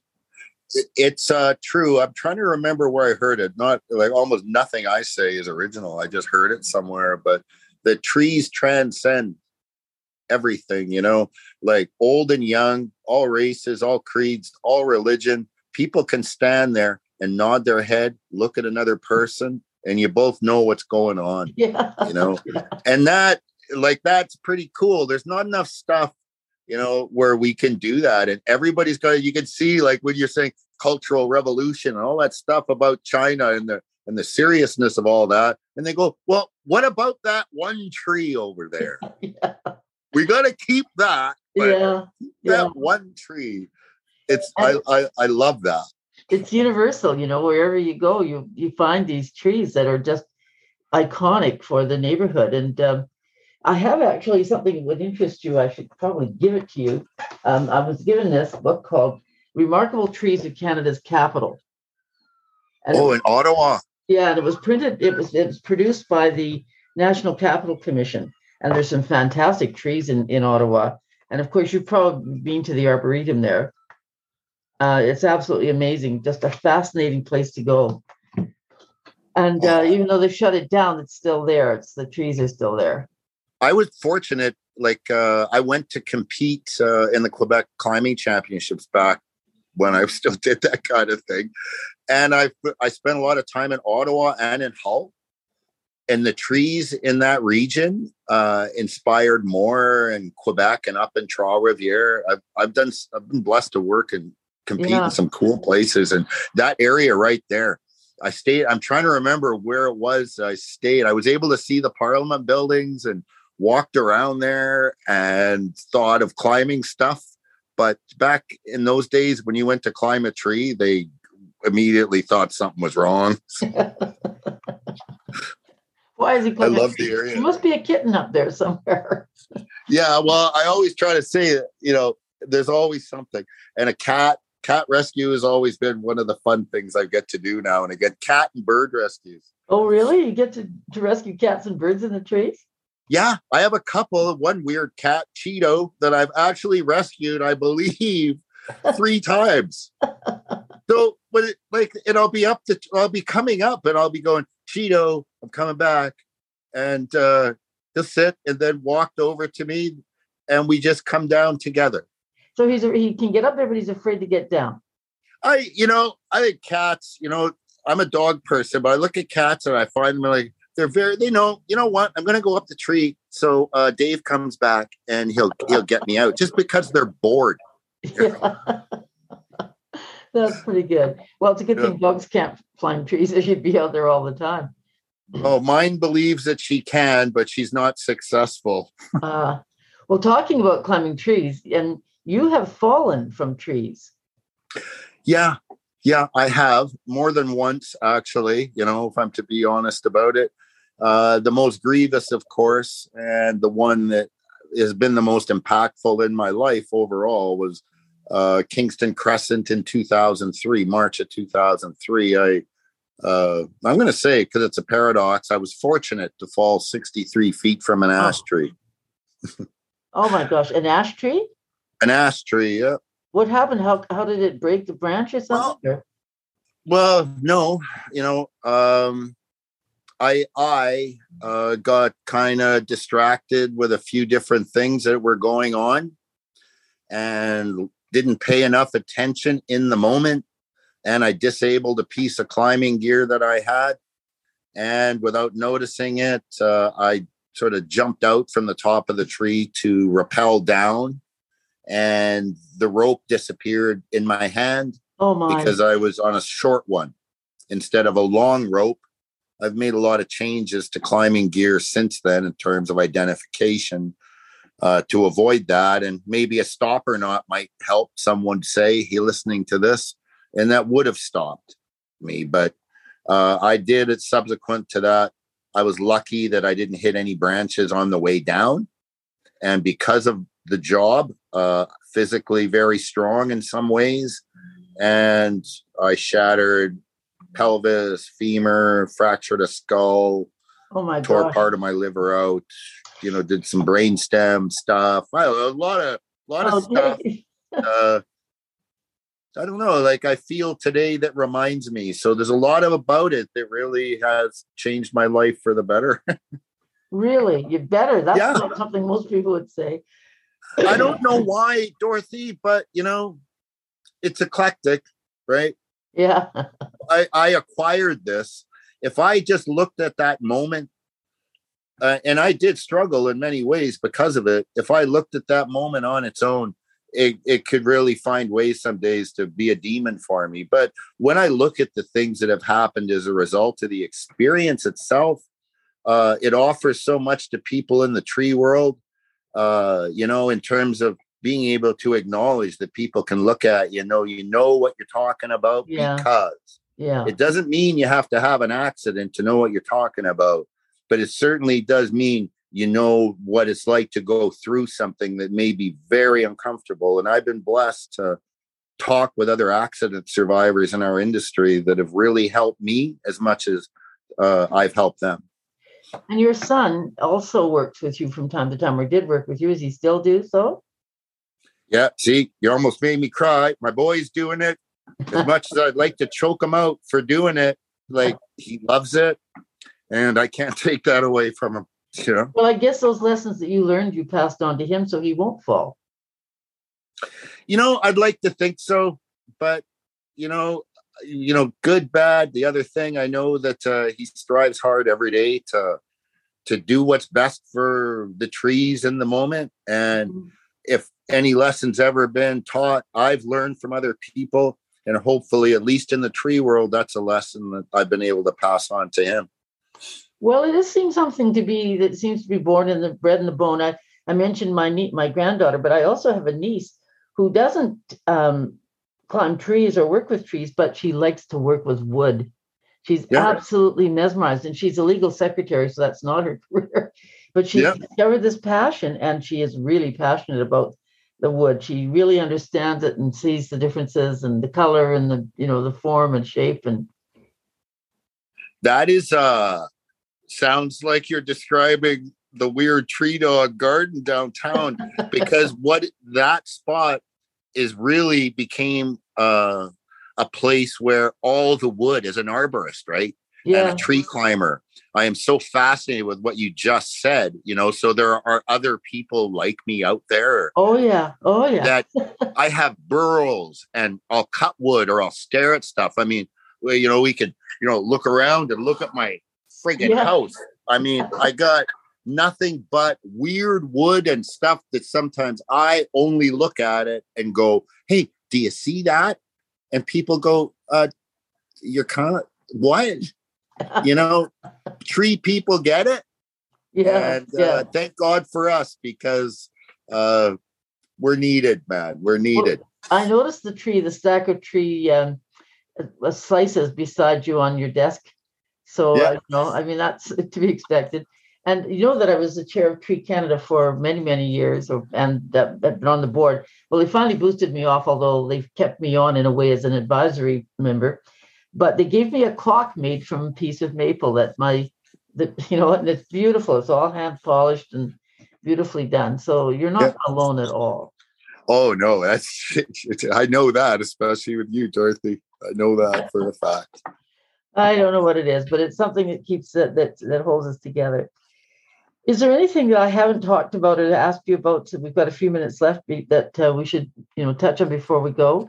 It's true. I'm trying to remember where I heard it. Not like almost nothing I say is original. I just heard it somewhere. But the trees transcend everything, like old and young, all races, all creeds, all religion. People can stand there and nod their head, look at another person, and you both know what's going on. Yeah. And that's pretty cool. There's not enough stuff, where we can do that. And everybody's you can see, like when you're saying Cultural Revolution and all that stuff about China and the seriousness of all that. And they go, well, what about that one tree over there? Yeah. We got to keep that. That one tree. I love that. It's universal, wherever you go, you find these trees that are just iconic for the neighborhood. And I have actually something that would interest you. I should probably give it to you. I was given this book called Remarkable Trees of Canada's Capital. And in Ottawa. Yeah, and it was printed. It was produced by the National Capital Commission, and there's some fantastic trees in Ottawa. And of course, you've probably been to the Arboretum there. It's absolutely amazing. Just a fascinating place to go. And even though they shut it down, it's still there. The trees are still there. I was fortunate. I went to compete in the Quebec Climbing Championships back when I still did that kind of thing. And I spent a lot of time in Ottawa and in Hull. And the trees in that region inspired more in Quebec and up in Trois-Rivières. I've been blessed to work and compete in some cool places. And that area right there, I stayed. I'm trying to remember where it was. I stayed. I was able to see the Parliament buildings and walked around there and thought of climbing stuff. But back in those days, when you went to climb a tree, they immediately thought something was wrong. Why is he climbing? I love the area. There must be a kitten up there somewhere. Yeah, well, I always try to say that, there's always something. And a cat rescue has always been one of the fun things I get to do now and again. Cat and bird rescues. Oh, really? You get to rescue cats and birds in the trees? Yeah, I have a couple. One weird cat, Cheeto, that I've actually rescued, I believe, 3 times. So, I'll be coming up and I'll be going, Cheeto, I'm coming back. And he'll sit and then walked over to me and we just come down together. So he can get up there, but he's afraid to get down. I think cats, I'm a dog person, but I look at cats and I find them they know what, I'm going to go up the tree. So Dave comes back and he'll get me out just because they're bored. Yeah. That's pretty good. Well, it's a good thing dogs can't climb trees. They should be out there all the time. Oh, mine believes that she can, but she's not successful. Well, talking about climbing trees, and you have fallen from trees. Yeah, I have more than once, actually, if I'm to be honest about it. The most grievous, of course, and the one that has been the most impactful in my life overall was Kingston Crescent in 2003, March of 2003. I'm going to say, because it's a paradox, I was fortunate to fall 63 feet from an ash tree. Oh my gosh, an ash tree? An ash tree, yeah. What happened? How did it break the branch or something? Well, no, I got kind of distracted with a few different things that were going on and didn't pay enough attention in the moment. And I disabled a piece of climbing gear that I had. And without noticing it, I sort of jumped out from the top of the tree to rappel down. And the rope disappeared in my hand. Oh my. Because I was on a short one. instead of a long rope. I've made a lot of changes to climbing gear since then in terms of identification to avoid that. And maybe a stopper knot might help someone say, hey, listening to this, and that would have stopped me. But I did it subsequent to that. I was lucky that I didn't hit any branches on the way down. And because of the job, physically very strong in some ways. And I shattered pelvis, femur, fractured a skull, tore part of my liver out, did some brainstem stuff. A lot of stuff. I don't know, like I feel today that reminds me. So there's a lot about it that really has changed my life for the better. Really? You're better. That's not something most people would say. I don't know why, Dorothy, but it's eclectic, right? Yeah. I acquired this. If I just looked at that moment, and I did struggle in many ways because of it. If I looked at that moment on its own, it could really find ways some days to be a demon for me. But when I look at the things that have happened as a result of the experience itself, it offers so much to people in the tree world, in terms of being able to acknowledge that people can look at, you know what you're talking about, because it doesn't mean you have to have an accident to know what you're talking about. But it certainly does mean you know what it's like to go through something that may be very uncomfortable. And I've been blessed to talk with other accident survivors in our industry that have really helped me as much as I've helped them. And your son also works with you from time to time, or did work with you. Does he still do so? Yeah, see, you almost made me cry. My boy's doing it. As much as I'd like to choke him out for doing it, like, he loves it. And I can't take that away from him, Well, I guess those lessons that you learned, you passed on to him so he won't fall. I'd like to think so. But, good, bad. The other thing, I know that he strives hard every day to do what's best for the trees in the moment. And if any lessons ever been taught, I've learned from other people. And hopefully, at least in the tree world, that's a lesson that I've been able to pass on to him. Well, it does seem something that seems to be born in the bred in the bone. I mentioned my granddaughter, but I also have a niece who doesn't climb trees or work with trees, but she likes to work with wood. She's absolutely mesmerized, and she's a legal secretary, so that's not her career. But she's discovered this passion, and she is really passionate about the wood. She really understands it and sees the differences and the color and the form and shape. And that is sounds like you're describing the weird tree dog garden downtown, because what that spot is really became a place where all the wood is an arborist, right? And a tree climber. I am so fascinated with what you just said, so there are other people like me out there. Oh yeah. That I have burls and I'll cut wood or I'll stare at stuff. I mean, we could, look around and look at my friggin' house. I mean, I got nothing but weird wood and stuff that sometimes I only look at it and go, hey, do you see that? And people go, you're kind of, what? Tree people get it. And thank God for us, because we're needed, man. We're needed. Well, I noticed the stack of tree slices beside you on your desk. So, that's to be expected. And you know that I was the chair of Tree Canada for many, many years, and been on the board. Well, they finally boosted me off, although they've kept me on in a way as an advisory member. But they gave me a clock made from a piece of maple and it's beautiful. It's all hand polished and beautifully done. So you're not alone at all. Oh, no, I know that, especially with you, Dorothy. I know that for a fact. I don't know what it is, but it's something that keeps that holds us together. Is there anything that I haven't talked about or asked you about? So we've got a few minutes left that we should, touch on before we go.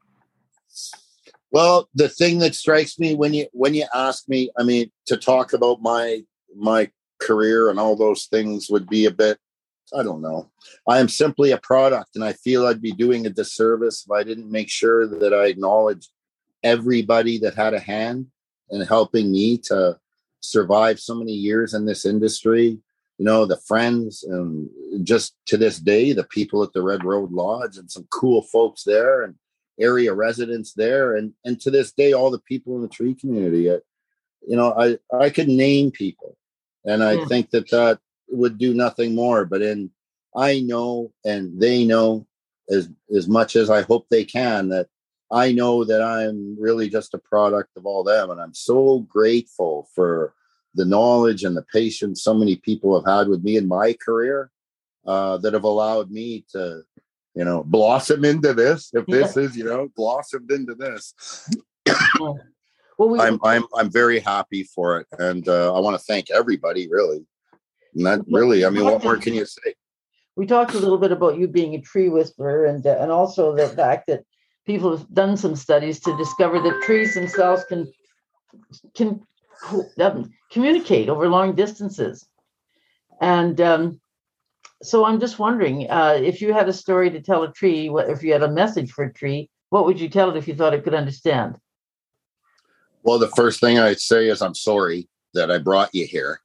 Well, the thing that strikes me when you ask me, I mean, to talk about my career and all those things would be a bit, I don't know. I am simply a product, and I feel I'd be doing a disservice if I didn't make sure that I acknowledged everybody that had a hand and helping me to survive so many years in this industry. You know, the friends, and just to this day, the people at the Red Road Lodge, and some cool folks there, and area residents there. And to this day, all the people in the tree community. I could name people, and I think that would do nothing more. But I know, and they know as much as I hope they can, that I know that I'm really just a product of all them. And I'm so grateful for the knowledge and the patience so many people have had with me in my career, that have allowed me to, blossom into this. If this is, blossomed into this. Well, I'm very happy for it, and I want to thank everybody, really. And that really, what more can you say? We talked a little bit about you being a tree whisperer, and also the fact that people have done some studies to discover that trees themselves can communicate over long distances. And so I'm just wondering, if you had a story to tell a tree, if you had a message for a tree, what would you tell it if you thought it could understand? Well, the first thing I'd say is I'm sorry that I brought you here.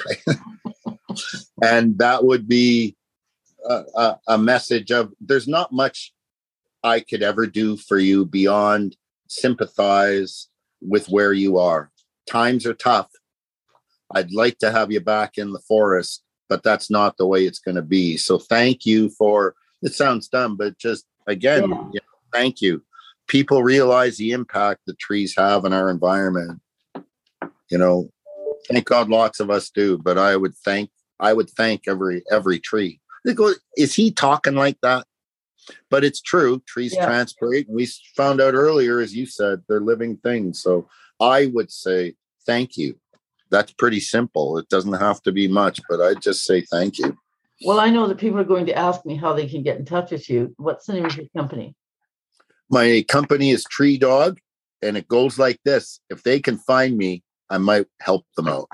And that would be a message of, there's not much I could ever do for you beyond sympathize with where you are. Times are tough. I'd like to have you back in the forest, but that's not the way it's going to be. So thank you for, it sounds dumb, but just again, thank you. People realize the impact the trees have in our environment. Thank God lots of us do, but I would thank every tree. They go, is he talking like that? But it's true. Trees transpirate. We found out earlier, as you said, they're living things. So I would say thank you. That's pretty simple. It doesn't have to be much, but I'd just say thank you. Well, I know that people are going to ask me how they can get in touch with you. What's the name of your company? My company is Tree Dog, and it goes like this. If they can find me, I might help them out.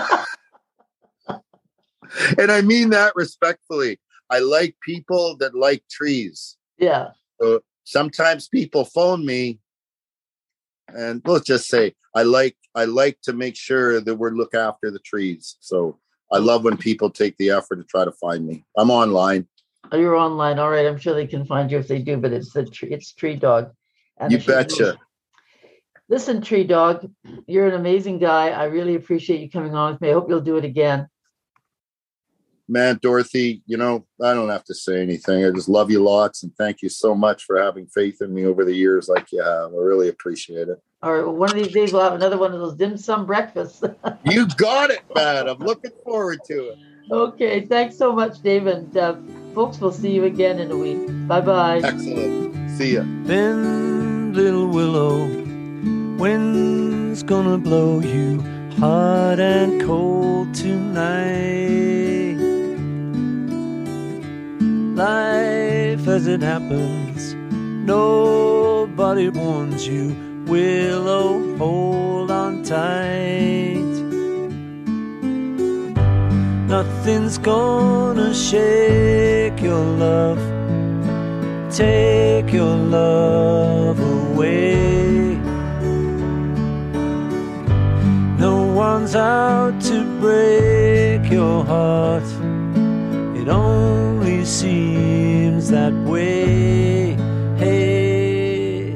And I mean that respectfully. I like people that like trees. Yeah. So sometimes people phone me, and let's just say I like to make sure that we look after the trees. So I love when people take the effort to try to find me. I'm online. Oh, you're online. All right. I'm sure they can find you if they do, but it's Tree Dog. And you betcha. Listen, Tree Dog, you're an amazing guy. I really appreciate you coming on with me. I hope you'll do it again. Man, Dorothy, I don't have to say anything. I just love you lots, and thank you so much for having faith in me over the years like you have. I really appreciate it. All right. Well, one of these days we'll have another one of those dim sum breakfasts. You got it, man. I'm looking forward to it. Okay. Thanks so much, David. Folks, we'll see you again in a week. Bye-bye. Excellent. See ya. Bend, little willow, wind's gonna blow you hot and cold tonight. Life as it happens, nobody warns you. Willow, hold on tight. Nothing's gonna shake your love, take your love away. No one's out to break your heart, it only seems that way. Hey,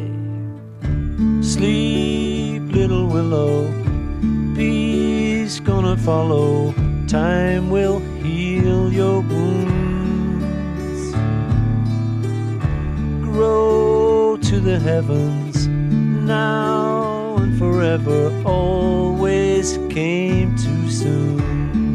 sleep, little willow, peace gonna follow. Time will heal your wounds. Grow to the heavens, now and forever, always came too soon.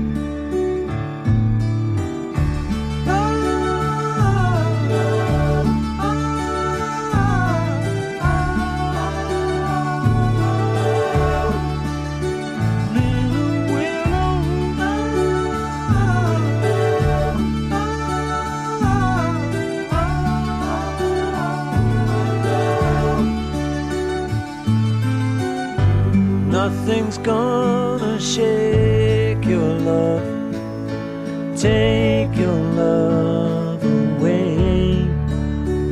Nothing's gonna shake your love, take your love away.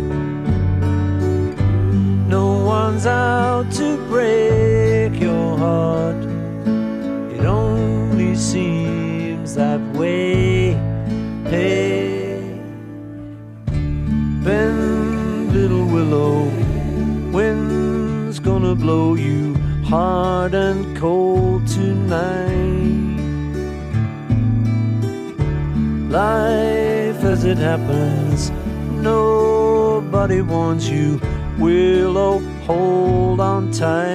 No one's out to break your heart. hard and cold tonight. Life as it happens, nobody warns you. Willow, hold on tight.